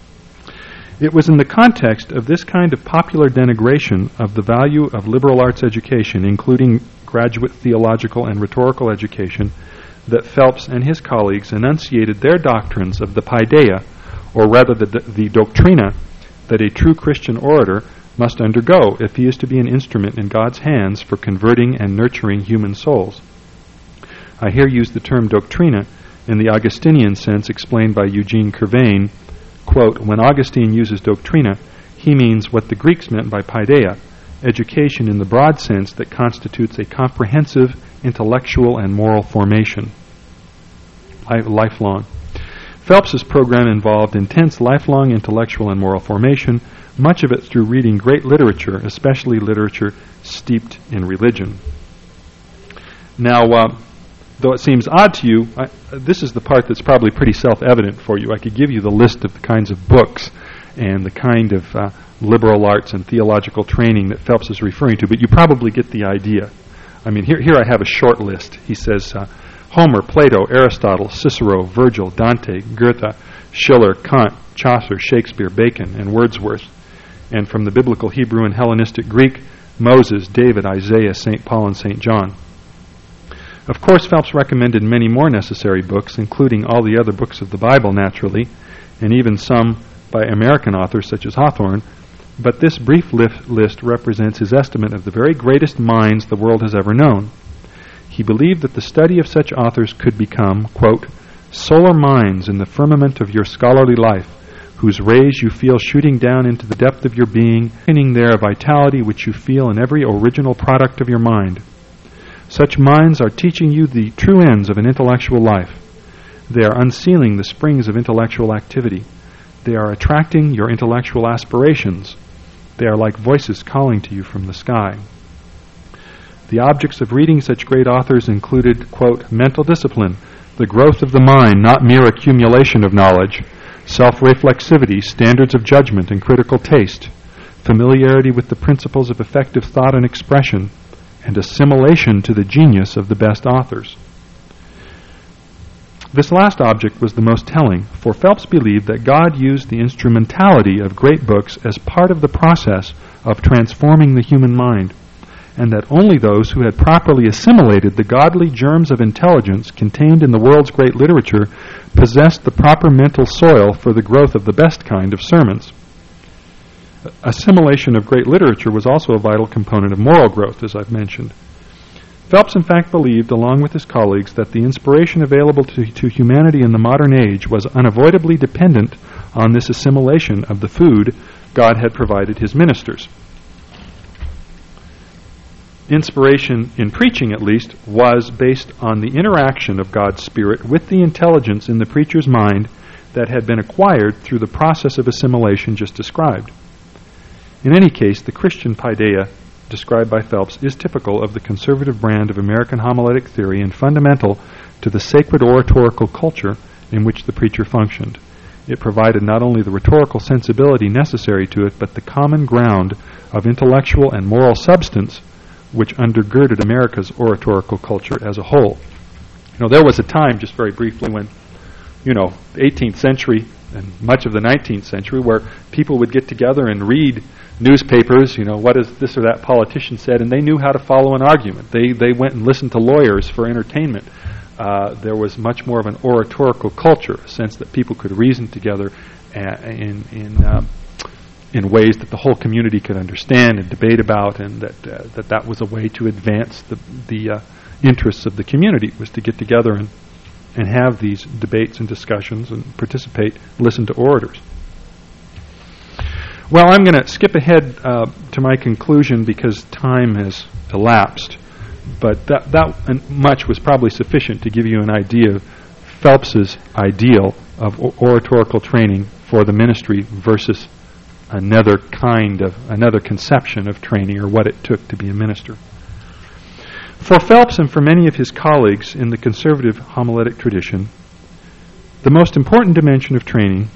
It was in the context of this kind of popular denigration of the value of liberal arts education, including graduate theological and rhetorical education, that Phelps and his colleagues enunciated their doctrines of the paideia, or rather the doctrina, that a true Christian orator must undergo if he is to be an instrument in God's hands for converting and nurturing human souls. I here use the term doctrina in the Augustinian sense explained by Eugene Curvain. Quote, when Augustine uses doctrina, he means what the Greeks meant by paideia, education in the broad sense that constitutes a comprehensive intellectual and moral formation. Lifelong. Phelps's program involved intense lifelong intellectual and moral formation, much of it through reading great literature, especially literature steeped in religion. Now, though it seems odd to you, this is the part that's probably pretty self-evident for you. I could give you the list of the kinds of books and the kind of liberal arts and theological training that Phelps is referring to, but you probably get the idea. I mean, here I have a short list. He says Homer, Plato, Aristotle, Cicero, Virgil, Dante, Goethe, Schiller, Kant, Chaucer, Shakespeare, Bacon, and Wordsworth. And from the biblical Hebrew and Hellenistic Greek, Moses, David, Isaiah, St. Paul, and St. John. Of course, Phelps recommended many more necessary books, including all the other books of the Bible, naturally, and even some by American authors such as Hawthorne, but this brief list represents his estimate of the very greatest minds the world has ever known. He believed that the study of such authors could become, quote, solar minds in the firmament of your scholarly life, whose rays you feel shooting down into the depth of your being, quickening there a vitality which you feel in every original product of your mind. Such minds are teaching you the true ends of an intellectual life. They are unsealing the springs of intellectual activity. They are attracting your intellectual aspirations. They are like voices calling to you from the sky. The objects of reading such great authors included, quote, mental discipline, the growth of the mind, not mere accumulation of knowledge, self-reflexivity, standards of judgment and critical taste, familiarity with the principles of effective thought and expression, and assimilation to the genius of the best authors. This last object was the most telling, for Phelps believed that God used the instrumentality of great books as part of the process of transforming the human mind, and that only those who had properly assimilated the godly germs of intelligence contained in the world's great literature possessed the proper mental soil for the growth of the best kind of sermons. Assimilation of great literature was also a vital component of moral growth, as I've mentioned. Phelps, in fact, believed, along with his colleagues, that the inspiration available to humanity in the modern age was unavoidably dependent on this assimilation of the food God had provided his ministers. Inspiration, in preaching at least, was based on the interaction of God's Spirit with the intelligence in the preacher's mind that had been acquired through the process of assimilation just described. In any case, the Christian paideia described by Phelps is typical of the conservative brand of American homiletic theory and fundamental to the sacred oratorical culture in which the preacher functioned. It provided not only the rhetorical sensibility necessary to it, but the common ground of intellectual and moral substance which undergirded America's oratorical culture as a whole. There was a time, just very briefly, when, the 18th century and much of the 19th century, where people would get together and read newspapers, what has this or that politician said, and they knew how to follow an argument. They went and listened to lawyers for entertainment. There was much more of an oratorical culture, a sense that people could reason together in ways that the whole community could understand and debate about, and that was a way to advance the interests of the community, was to get together and have these debates and discussions and participate, listen to orators. Well, I'm going to skip ahead to my conclusion because time has elapsed, but that much was probably sufficient to give you an idea of Phelps's ideal of oratorical training for the ministry versus another conception of training, or what it took to be a minister. For Phelps and for many of his colleagues in the conservative homiletic tradition, the most important dimension of training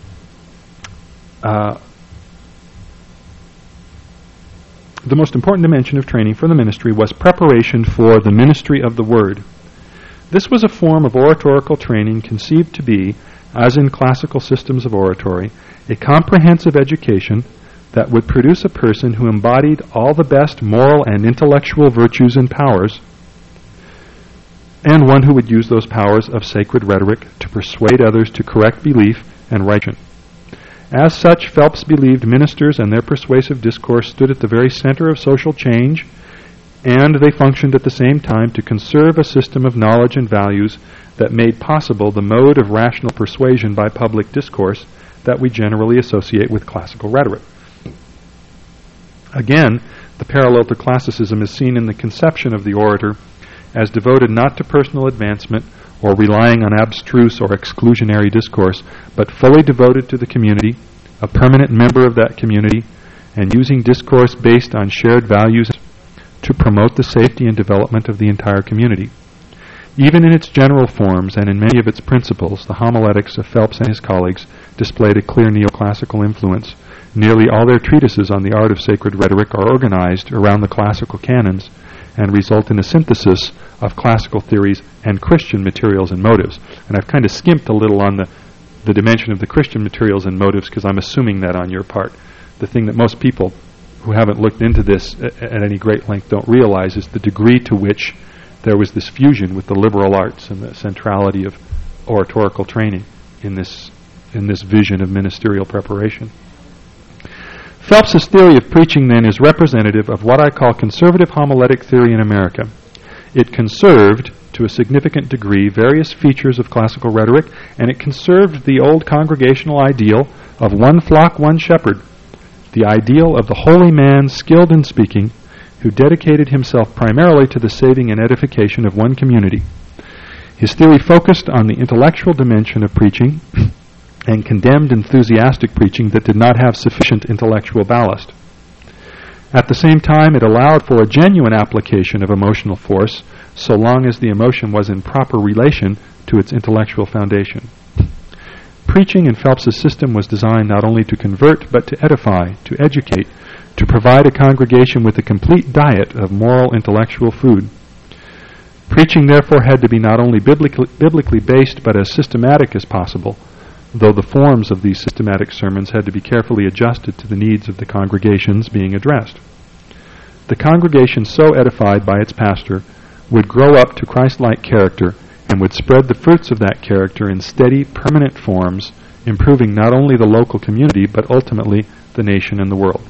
for the ministry was preparation for the ministry of the Word. This was a form of oratorical training conceived to be, as in classical systems of oratory, a comprehensive education that would produce a person who embodied all the best moral and intellectual virtues and powers, and one who would use those powers of sacred rhetoric to persuade others to correct belief and righteousness. As such, Phelps believed ministers and their persuasive discourse stood at the very center of social change, and they functioned at the same time to conserve a system of knowledge and values that made possible the mode of rational persuasion by public discourse that we generally associate with classical rhetoric. Again, the parallel to classicism is seen in the conception of the orator as devoted not to personal advancement or relying on abstruse or exclusionary discourse, but fully devoted to the community, a permanent member of that community, and using discourse based on shared values to promote the safety and development of the entire community. Even in its general forms and in many of its principles, the homiletics of Phelps and his colleagues displayed a clear neoclassical influence. Nearly all their treatises on the art of sacred rhetoric are organized around the classical canons and result in a synthesis of classical theories and Christian materials and motives. And I've kind of skimped a little on the dimension of the Christian materials and motives because I'm assuming that on your part. The thing that most people who haven't looked into this at any great length don't realize is the degree to which there was this fusion with the liberal arts and the centrality of oratorical training in this vision of ministerial preparation. Phelps's theory of preaching, then, is representative of what I call conservative homiletic theory in America. It conserved, to a significant degree, various features of classical rhetoric, and it conserved the old congregational ideal of one flock, one shepherd, the ideal of the holy man skilled in speaking, who dedicated himself primarily to the saving and edification of one community. His theory focused on the intellectual dimension of preaching and condemned enthusiastic preaching that did not have sufficient intellectual ballast. At the same time, it allowed for a genuine application of emotional force so long as the emotion was in proper relation to its intellectual foundation. Preaching in Phelps's system was designed not only to convert, but to edify, to educate, to provide a congregation with a complete diet of moral intellectual food. Preaching, therefore, had to be not only biblically based, but as systematic as possible, though the forms of these systematic sermons had to be carefully adjusted to the needs of the congregations being addressed. The congregation so edified by its pastor would grow up to Christ-like character and would spread the fruits of that character in steady, permanent forms, improving not only the local community, but ultimately the nation and the world.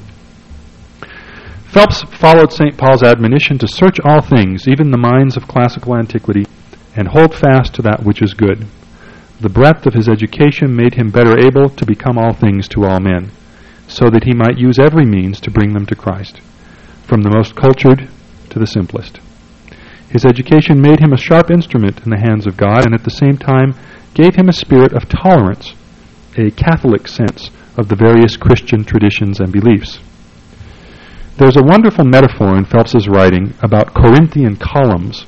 Phelps followed St. Paul's admonition to search all things, even the minds of classical antiquity, and hold fast to that which is good. The breadth of his education made him better able to become all things to all men, so that he might use every means to bring them to Christ, from the most cultured to the simplest. His education made him a sharp instrument in the hands of God, and at the same time gave him a spirit of tolerance, a Catholic sense of the various Christian traditions and beliefs. There's a wonderful metaphor in Phelps's writing about Corinthian columns,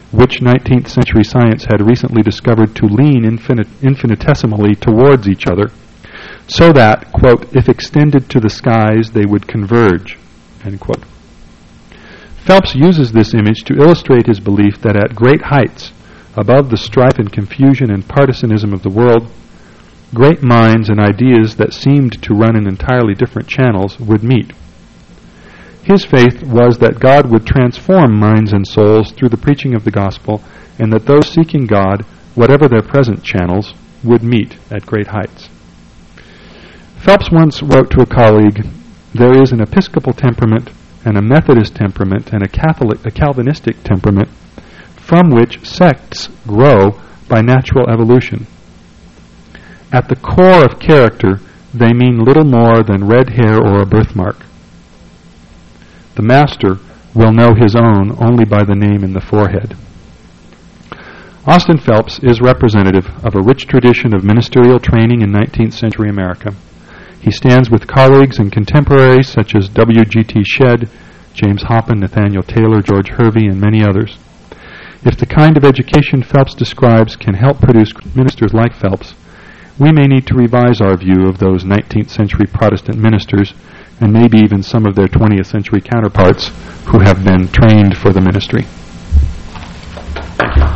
which 19th century science had recently discovered to lean infinitesimally towards each other, so that, quote, if extended to the skies, they would converge, end quote. Phelps uses this image to illustrate his belief that at great heights, above the strife and confusion and partisanism of the world, great minds and ideas that seemed to run in entirely different channels would meet. His faith was that God would transform minds and souls through the preaching of the gospel, and that those seeking God, whatever their present channels, would meet at great heights. Phelps once wrote to a colleague, "There is an Episcopal temperament, and a Methodist temperament, and a Calvinistic temperament, from which sects grow by natural evolution. At the core of character, they mean little more than red hair or a birthmark. The master will know his own only by the name in the forehead." Austin Phelps is representative of a rich tradition of ministerial training in 19th century America. He stands with colleagues and contemporaries such as W.G.T. Shedd, James Hoppin, Nathaniel Taylor, George Hervey, and many others. If the kind of education Phelps describes can help produce ministers like Phelps, we may need to revise our view of those 19th century Protestant ministers, and maybe even some of their 20th century counterparts who have been trained for the ministry. Thank you.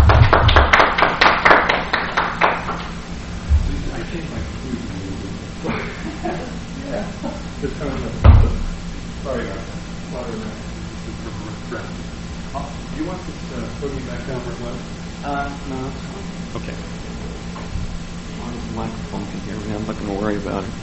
Do you want this podium back down where it was? No, it's fine. Okay. As long as the microphone can hear me, I'm not going to worry about it.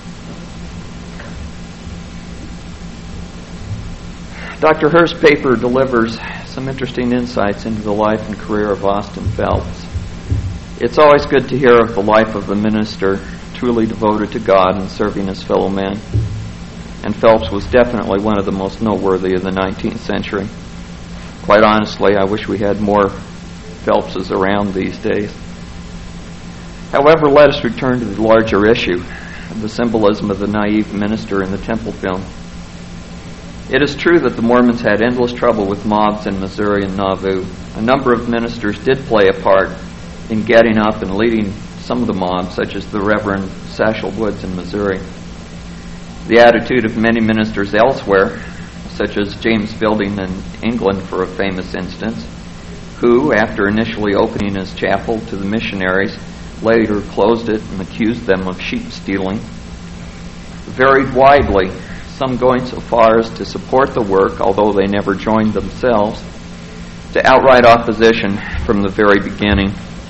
Dr. Hurst's paper delivers some interesting insights into the life and career of Austin Phelps. It's always good to hear of the life of a minister truly devoted to God and serving his fellow men. And Phelps was definitely one of the most noteworthy of the 19th century. Quite honestly, I wish we had more Phelpses around these days. However, let us return to the larger issue, the symbolism of the naive minister in the temple film. It is true that the Mormons had endless trouble with mobs in Missouri and Nauvoo. A number of ministers did play a part in getting up and leading some of the mobs, such as the Reverend Satchel Woods in Missouri. The attitude of many ministers elsewhere, such as James Fielding in England for a famous instance, who, after initially opening his chapel to the missionaries, later closed it and accused them of sheep stealing, varied widely, some going so far as to support the work, although they never joined themselves, to outright opposition from the very beginning.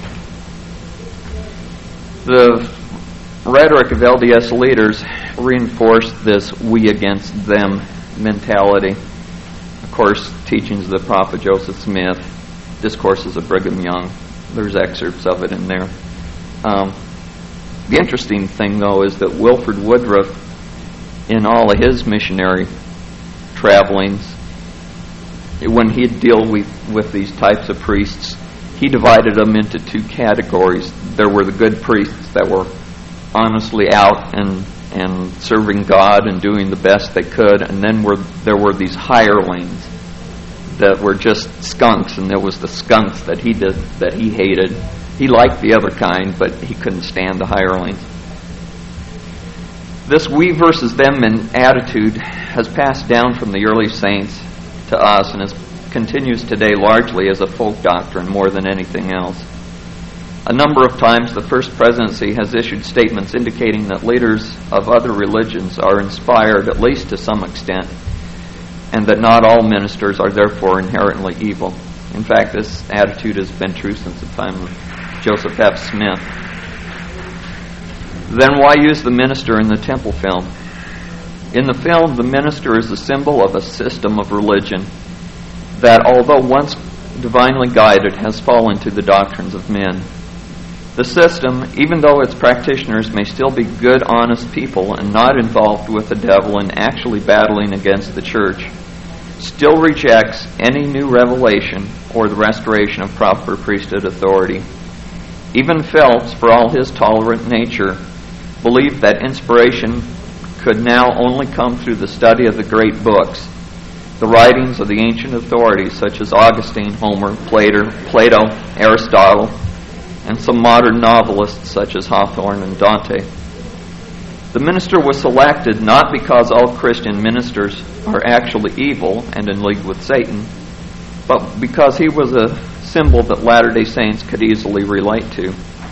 The rhetoric of LDS leaders reinforced this we against them mentality. Of course, teachings of the prophet Joseph Smith, discourses of Brigham Young, there's excerpts of it in there. The interesting thing, though, is that Wilford Woodruff, in all of his missionary travelings, when he'd deal with these types of priests, he divided them into two categories. There were the good priests that were honestly out and serving God and doing the best they could, and then there were these hirelings that were just skunks, and there was the skunks that he hated. He liked the other kind, but he couldn't stand the hirelings. This we versus them attitude has passed down from the early saints to us and continues today largely as a folk doctrine more than anything else. A number of times the First Presidency has issued statements indicating that leaders of other religions are inspired, at least to some extent, and that not all ministers are therefore inherently evil. In fact, this attitude has been true since the time of Joseph F. Smith. Then why use the minister in the temple film? In the film, the minister is the symbol of a system of religion that, although once divinely guided, has fallen to the doctrines of men. The system, even though its practitioners may still be good, honest people and not involved with the devil and actually battling against the church, still rejects any new revelation or the restoration of proper priesthood authority. Even Phelps, for all his tolerant nature, believed that inspiration could now only come through the study of the great books, the writings of the ancient authorities such as Augustine, Homer, Plato, Aristotle, and some modern novelists such as Hawthorne and Dante. The minister was selected not because all Christian ministers are actually evil and in league with Satan, but because he was a symbol that Latter-day Saints could easily relate to.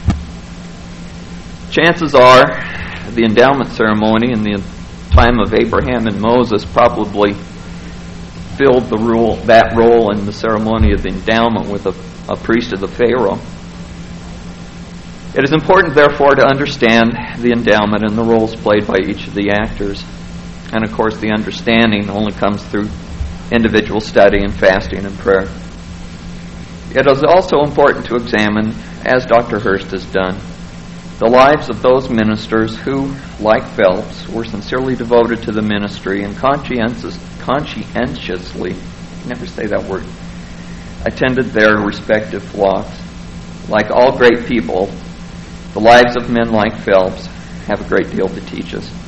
Chances are the endowment ceremony in the time of Abraham and Moses probably filled that role in the ceremony of the endowment with a priest of the Pharaoh. It is important, therefore, to understand the endowment and the roles played by each of the actors. And, of course, the understanding only comes through individual study and fasting and prayer. It is also important to examine, as Dr. Hurst has done, the lives of those ministers who, like Phelps, were sincerely devoted to the ministry and conscientiously, never say that word, attended their respective flocks. Like all great people, the lives of men like Phelps have a great deal to teach us.